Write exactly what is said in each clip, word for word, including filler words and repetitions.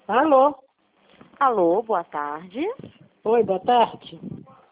Alô? Alô, boa tarde. Oi, boa tarde.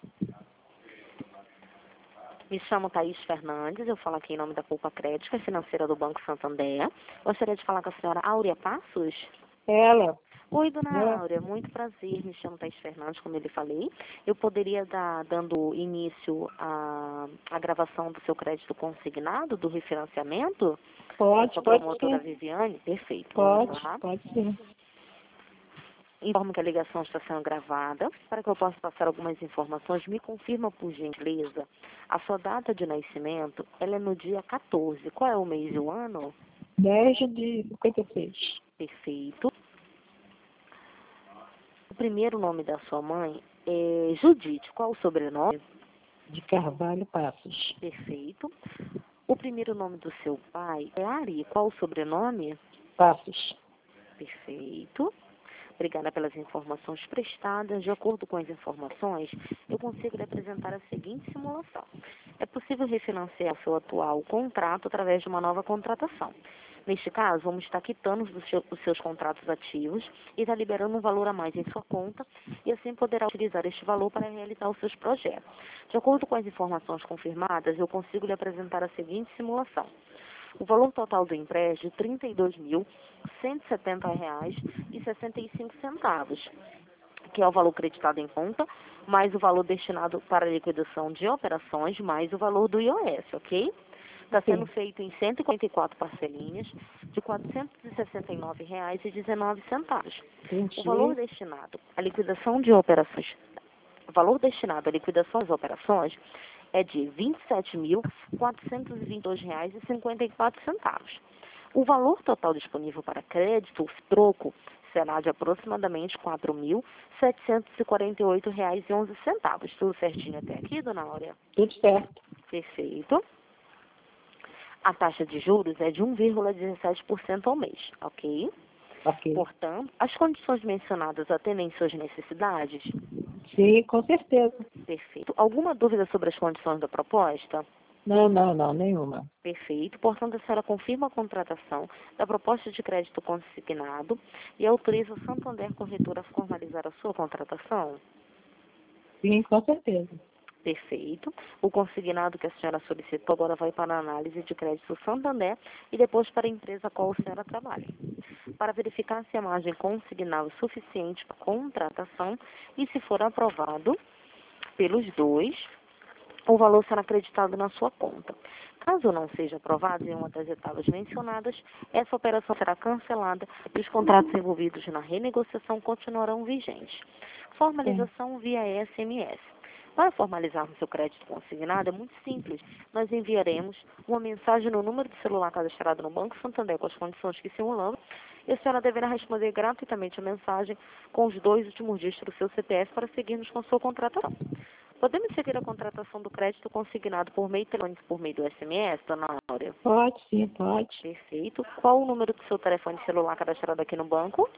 Me chamo Thaís Fernandes, eu falo aqui em nome da Poupa Crédito, é financeira do Banco Santander. Gostaria de falar com a senhora Áurea Passos. Ela. Oi, dona É. Áurea, muito prazer, me chamo Thaís Fernandes, como eu lhe falei. Eu poderia dar, dando início à, à gravação do seu crédito consignado, do refinanciamento? Pode, Com a pode promotora sim. Viviane? Perfeito, Pode, vamos lá. pode sim. Informo que a ligação está sendo gravada. Para que eu possa passar algumas informações, me confirma, por gentileza, a sua data de nascimento, ela é no dia quatorze. Qual é o mês e o ano? dez de cinquenta e seis. Perfeito. O primeiro nome da sua mãe é Judite. Qual o sobrenome? De Carvalho Passos. Perfeito. O primeiro nome do seu pai é Ari. Qual o sobrenome? Passos. Perfeito. Obrigada pelas informações prestadas. De acordo com as informações, eu consigo lhe apresentar a seguinte simulação. É possível refinanciar seu atual contrato através de uma nova contratação. Neste caso, vamos estar quitando os seus, os seus contratos ativos e estar liberando um valor a mais em sua conta e assim poderá utilizar este valor para realizar os seus projetos. De acordo com as informações confirmadas, eu consigo lhe apresentar a seguinte simulação. O valor total do empréstimo, trinta e dois mil, cento e setenta reais e sessenta e cinco centavos, que é o valor creditado em conta, mais o valor destinado para a liquidação de operações, mais o valor do I O S, ok? Está sendo Sim. feito em cento e quarenta e quatro parcelinhas de quatrocentos e sessenta e nove reais e dezenove centavos. O valor Entendi. destinado à liquidação de operações, o valor destinado à liquidação das operações é de vinte e sete mil, quatrocentos e vinte e dois reais e cinquenta e quatro centavos. O valor total disponível para crédito, o troco, será de aproximadamente quatro mil, setecentos e quarenta e oito reais e onze centavos. Tudo certinho até aqui, dona Áurea? Tudo certo. Perfeito. A taxa de juros é de um vírgula dezessete por cento ao mês, ok? Ok. Portanto, as condições mencionadas atendem suas necessidades? Sim, com certeza. Perfeito. Alguma dúvida sobre as condições da proposta? Não, não, não, nenhuma. Perfeito. Portanto, a senhora confirma a contratação da proposta de crédito consignado e autoriza o Santander Corretora a formalizar a sua contratação? Sim, com certeza. Perfeito. O consignado que a senhora solicitou agora vai para a análise de crédito Santander e depois para a empresa a qual a senhora trabalha. Para verificar se a margem consignal é suficiente para a contratação e se for aprovado pelos dois, o valor será acreditado na sua conta. Caso não seja aprovado em uma das etapas mencionadas, essa operação será cancelada e os contratos envolvidos na renegociação continuarão vigentes. Sim. Formalização via S M S. Para formalizarmos seu crédito consignado é muito simples. Nós enviaremos uma mensagem no número de celular cadastrado no Banco Santander com as condições que simulamos e a senhora deverá responder gratuitamente a mensagem com os dois últimos dígitos do seu C P F para seguirmos com sua contratação. Podemos seguir a contratação do crédito consignado por meio telefônico por meio do S M S, dona Áurea? Pode, sim, pode. Perfeito. Qual o número do seu telefone celular cadastrado aqui no banco?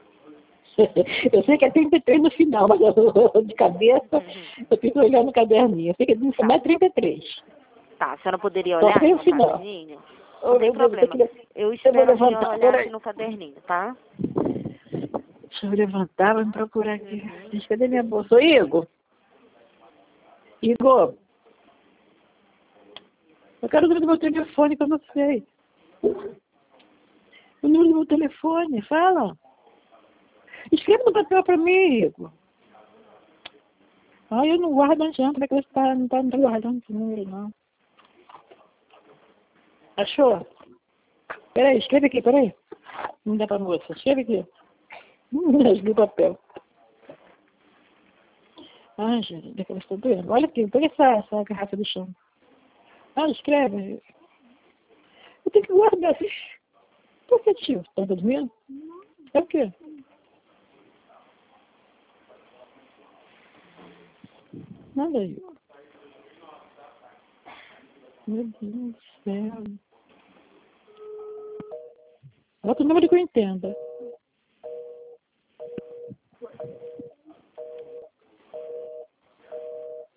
Eu sei que é trinta e três no final, mas eu, de cabeça eu fico olhando o caderninho. Eu sei que no final é trinta e três. Tá, a senhora poderia Só olhar tem o no final. caderninho? Oh, Não tem meu Deus, eu tenho problema. que le- Eu eu vou espero a senhora levantar. olhar aqui Peraí. no caderninho, tá? Deixa eu levantar, vou me procurar aqui. Uhum. Gente, cadê minha bolsa? Ô, Igor. Igor. Eu quero o número do meu telefone, que eu não sei. O número do meu telefone, fala. Escreve no papel pra mim, Igor. Ai, eu não guardo, não adianta. Como é que você tá, não tá, não tá guardando esse número, não. Achou? Peraí, escreve aqui, peraí. Não dá pra moça. Escreve aqui. Hum, rasguei o papel. Ai, gente, minha cabeça tá doendo. Olha aqui, pega essa, essa garrafa do chão. Ah, escreve. Eu tenho que guardar. Por que, tio? Tá dormindo? É o quê? Nada aí. Meu Deus do céu. Outro número que eu entenda.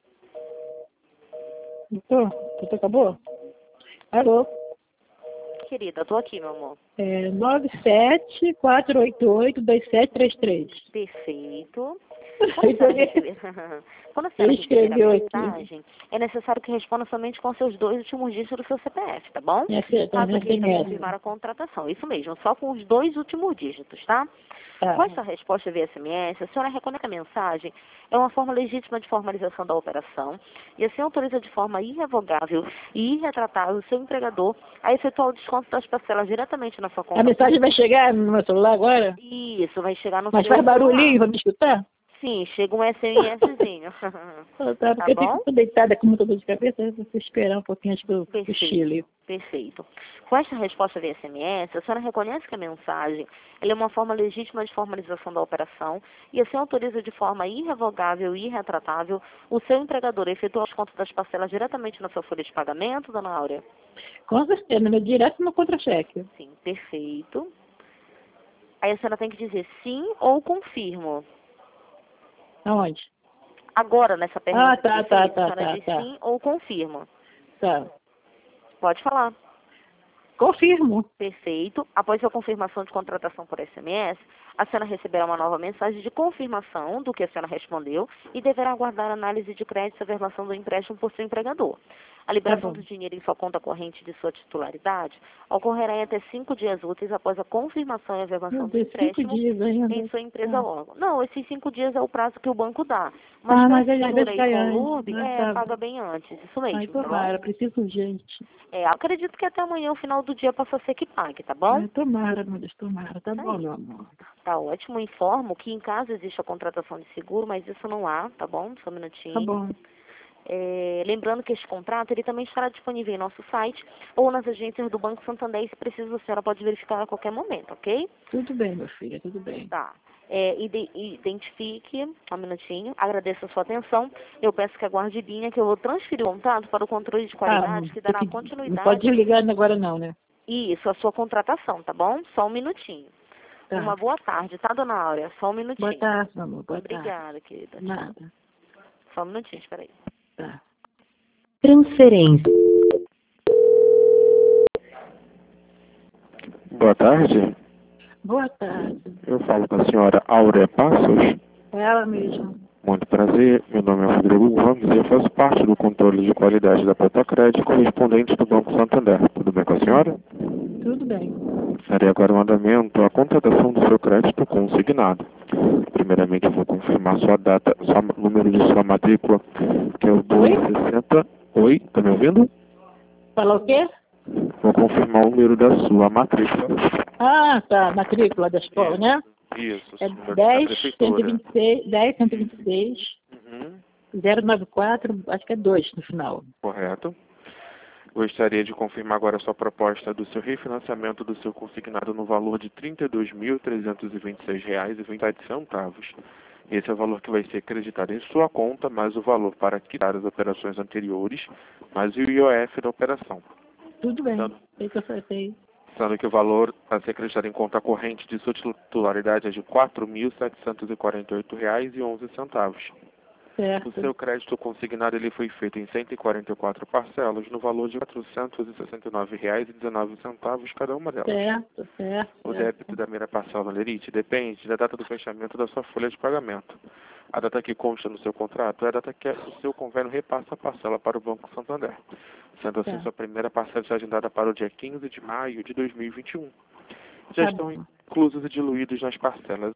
Doutor? Doutor, acabou? Alô? querida? Estou aqui, meu amor. É nove sete quatro oito oito dois sete três três. Perfeito. Quando a senhora receber, Quando a senhora receber a mensagem, é necessário que responda somente com seus dois últimos dígitos do seu C P F, tá bom? Caso queira confirmar a contratação. Isso mesmo, só com os dois últimos dígitos, tá? Tá. Com essa resposta via S M S, a senhora reconhece que a mensagem é uma forma legítima de formalização da operação e assim autoriza de forma irrevogável e irretratável o seu empregador a efetuar o desconto das parcelas diretamente na sua conta. A mensagem vai chegar no meu celular agora? Isso, vai chegar no Mas seu faz barulhinho, vai me escutar? Sim, chega um SMSzinho. Tá, porque Tá eu bom? fico deitada com muita dor de cabeça, eu vou esperar um pouquinho antes do cochilo. Perfeito. Com esta resposta via S M S, a senhora reconhece que a mensagem ela é uma forma legítima de formalização da operação e assim autoriza de forma irrevogável e irretratável o seu empregador a efetuar os contos das parcelas diretamente na sua folha de pagamento, dona Áurea? Com certeza, no meu direto no contra-cheque. Sim, perfeito. Aí a senhora tem que dizer sim ou confirmo. Aonde? Agora, nessa pergunta, Ah, tá, que tá, fez, tá, a senhora tá, diz tá. sim ou confirmo. Tá. Pode falar. Confirmo. Perfeito. Após a confirmação de contratação por S M S, a senhora receberá uma nova mensagem de confirmação do que a senhora respondeu e deverá aguardar a análise de crédito e averbação do empréstimo por seu empregador. A liberação Tá do dinheiro em sua conta corrente de sua titularidade ocorrerá em até cinco dias úteis após a confirmação e averbação Meu do Deus, cinco empréstimo dias ainda. em sua empresa Ah, órgão. Não, esses cinco dias é o prazo que o banco dá. Mas ah com mas a ele às Estrutura vezes e cai com o antes. Lurb, Ah, é, tá. paga bem antes. Isso Ai, mesmo, tá bom? tomara, preciso urgente. É, acredito que até amanhã, o final do dia, possa ser que pague, tá bom? Ai, tomara, meu Deus, tomara. Tá Isso bom, aí. meu amor. Tá ótimo. Informo que em caso exista a contratação de seguro, mas isso não há, tá bom? Só um minutinho. Tá bom. É, lembrando que este contrato ele também estará disponível em nosso site ou nas agências do Banco Santander, e se preciso, a senhora pode verificar a qualquer momento, ok? Tudo bem, meu filho, tudo bem. Tá. É, ide- identifique, um minutinho, agradeço a sua atenção. Eu peço que aguarde linha, que eu vou transferir o contrato para o controle de Ah, qualidade, que tem dará que- continuidade. não pode desligar agora não, né? Isso, a sua contratação, tá bom? Só um minutinho. Tá. Uma boa tarde, tá, dona Áurea? Só um minutinho. Boa tarde, meu amor. Boa Obrigada, querida. tarde. Nada. Só um minutinho, espera aí. Tá. Transferência. Boa tarde. Boa tarde. Eu falo com a senhora Áurea Passos. É ela mesma. Muito prazer. Meu nome é Rodrigo Gomes e eu faço parte do controle de qualidade da Protocred correspondente do Banco Santander. Tudo bem com a senhora? Tudo bem. Farei agora um andamento à contratação do seu crédito consignado. Primeiramente, eu vou confirmar sua data, seu número de sua matrícula, que é o dois sessenta. Oi, tá me ouvindo? Falou o quê? Vou confirmar o número da sua matrícula. Ah, tá. Matrícula da escola, né? Isso, É número da dez, prefeitura. cento e vinte e seis, dez, cento e vinte e seis, Uhum, zero nove quatro, acho que é dois no final. correto. Gostaria de confirmar agora a sua proposta do seu refinanciamento do seu consignado no valor de trinta e dois mil trezentos e vinte e seis reais e vinte e sete centavos. Esse é o valor que vai ser acreditado em sua conta, mais o valor para quitar as operações anteriores, mais o I O F da operação. Tudo bem. Sendo, Sei que eu acertei. sendo que o valor a ser acreditado em conta corrente de sua titularidade é de quatro mil setecentos e quarenta e oito reais e onze centavos. Certo. O seu crédito consignado ele foi feito em cento e quarenta e quatro parcelas no valor de quatrocentos e sessenta e nove reais e dezenove centavos cada uma delas. Certo, certo. O débito da primeira parcela, Lerite, depende da data do fechamento da sua folha de pagamento. A data que consta no seu contrato é a data que o seu convênio repassa a parcela para o Banco Santander. Sendo assim, Tá. sua primeira parcela está agendada para o dia quinze de maio de dois mil e vinte e um. Já Tá estão bom. inclusos e diluídos nas parcelas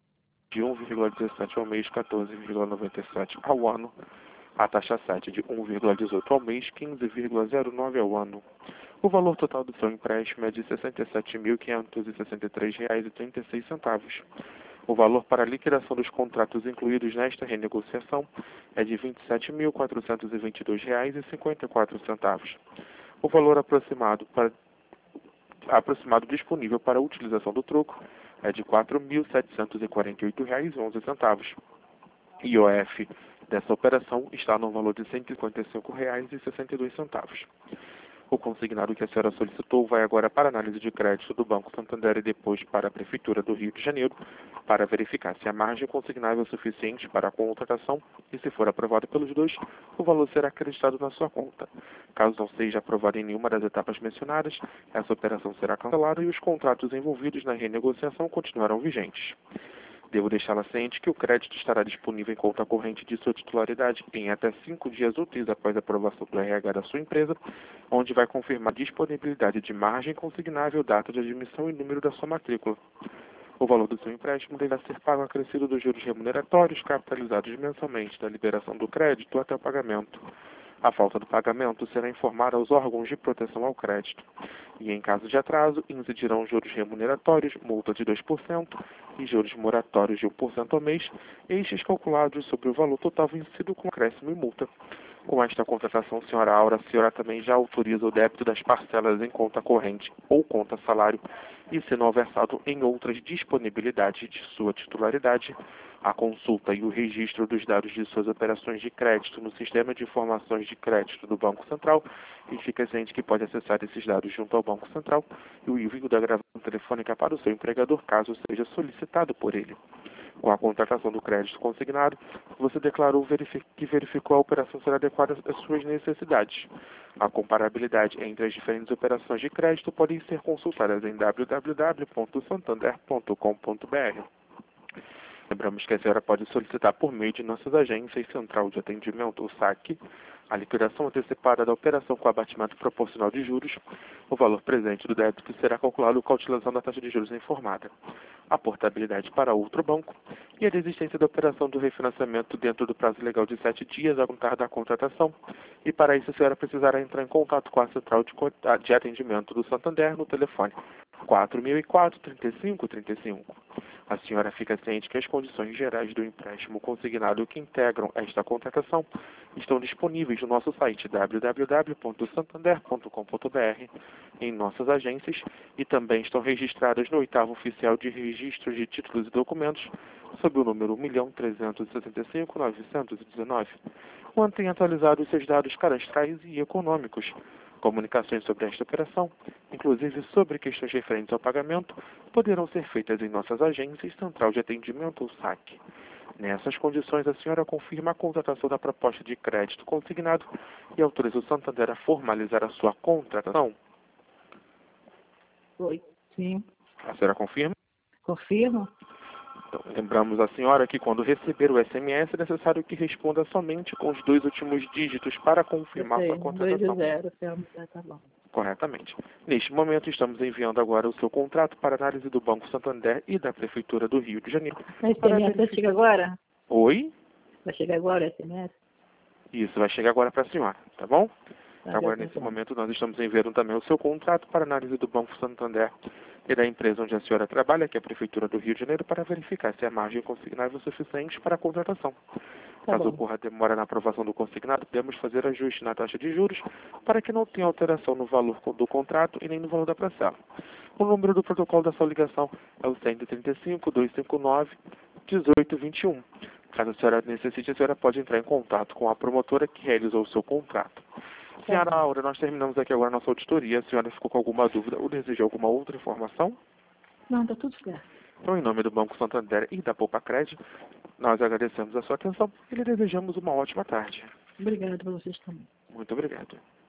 de um vírgula dezessete ao mês, quatorze vírgula noventa e sete ao ano. A taxa sete de um vírgula dezoito ao mês, quinze vírgula zero nove ao ano. O valor total do seu empréstimo é de sessenta e sete mil quinhentos e sessenta e três reais e trinta e seis centavos. O valor para a liquidação dos contratos incluídos nesta renegociação é de vinte e sete mil quatrocentos e vinte e dois reais e cinquenta e quatro centavos. O valor aproximado, para, aproximado disponível para a utilização do troco é de quatro mil setecentos e quarenta e oito reais e onze centavos. I O F dessa operação está no valor de cento e cinquenta e cinco reais e sessenta e dois centavos. O consignado que a senhora solicitou vai agora para análise de crédito do Banco Santander e depois para a Prefeitura do Rio de Janeiro, para verificar se a margem consignável é suficiente para a contratação e, se for aprovado pelos dois, o valor será acreditado na sua conta. Caso não seja aprovado em nenhuma das etapas mencionadas, essa operação será cancelada e os contratos envolvidos na renegociação continuarão vigentes. Devo deixá-la ciente que o crédito estará disponível em conta corrente de sua titularidade em até cinco dias úteis após a aprovação do R H da sua empresa, onde vai confirmar a disponibilidade de margem consignável, data de admissão e número da sua matrícula. O valor do seu empréstimo deverá ser pago acrescido dos juros remuneratórios capitalizados mensalmente da liberação do crédito até o pagamento. A falta do pagamento será informada aos órgãos de proteção ao crédito. E, em caso de atraso, incidirão juros remuneratórios, multa de dois por cento e juros moratórios de um por cento ao mês, estes calculados sobre o valor total vencido com acréscimo e multa. Com esta contratação, senhora Aura, a senhora também já autoriza o débito das parcelas em conta corrente ou conta salário e, se não versado em outras disponibilidades de sua titularidade, a consulta e o registro dos dados de suas operações de crédito no Sistema de Informações de Crédito do Banco Central, e fica ciente que pode acessar esses dados junto ao Banco Central e o envio da gravação telefônica para o seu empregador, caso seja solicitado por ele. Com a contratação do crédito consignado, você declarou que verificou a operação ser adequada às suas necessidades. A comparabilidade entre as diferentes operações de crédito podem ser consultadas em w w w ponto santander ponto com ponto b r. Lembramos que a senhora pode solicitar por meio de nossas agências Central de Atendimento, o S A C, a liquidação antecipada da operação com abatimento proporcional de juros. O valor presente do débito será calculado com a utilização da taxa de juros informada, a portabilidade para outro banco e a desistência da operação do refinanciamento dentro do prazo legal de sete dias a contar da contratação. E para isso a senhora precisará entrar em contato com a Central de, de Atendimento do Santander no telefone quatro mil e quatro, trinta e cinco, trinta e cinco. A senhora fica ciente que as condições gerais do empréstimo consignado que integram esta contratação estão disponíveis no nosso site w w w ponto santander ponto com ponto b r, em nossas agências, e também estão registradas no oitavo Oficial de Registro de Títulos e Documentos, sob o número um milhão trezentos e sessenta e cinco mil novecentos e dezenove, mantém atualizados seus dados cadastrais e econômicos. Comunicações sobre esta operação, inclusive sobre questões referentes ao pagamento, poderão ser feitas em nossas agências Central de Atendimento, ou S A C. Nessas condições, a senhora confirma a contratação da proposta de crédito consignado e autoriza o Santander a formalizar a sua contratação? Oi, sim. A senhora confirma? Confirmo. Então, lembramos a senhora que quando receber o S M S é necessário que responda somente com os dois últimos dígitos para confirmar Eu sei, sua contratação. dois e zero, tá bom. Corretamente. Neste momento, estamos enviando agora o seu contrato para análise do Banco Santander e da Prefeitura do Rio de Janeiro. O S M S vai chegar agora? Oi? Vai chegar agora o S M S? Isso, vai chegar agora para a senhora, tá bom? Tá, agora, nesse momento, nós estamos enviando também o seu contrato para análise do Banco Santander e da empresa onde a senhora trabalha, que é a Prefeitura do Rio de Janeiro, para verificar se a margem consignável é suficiente para a contratação. Tá Caso bom. ocorra demora na aprovação do consignado, podemos fazer ajuste na taxa de juros para que não tenha alteração no valor do contrato e nem no valor da parcela. O número do protocolo da sua ligação é o cento e trinta e cinco, duzentos e cinquenta e nove, dezoito vinte e um. Caso a senhora necessite, a senhora pode entrar em contato com a promotora que realizou o seu contrato. Senhora Aura, nós terminamos aqui agora a nossa auditoria. A senhora ficou com alguma dúvida ou deseja alguma outra informação? Não, tá tudo certo. Então, em nome do Banco Santander e da Poupa Crédito, nós agradecemos a sua atenção e lhe desejamos uma ótima tarde. Obrigada para vocês também. Muito obrigado.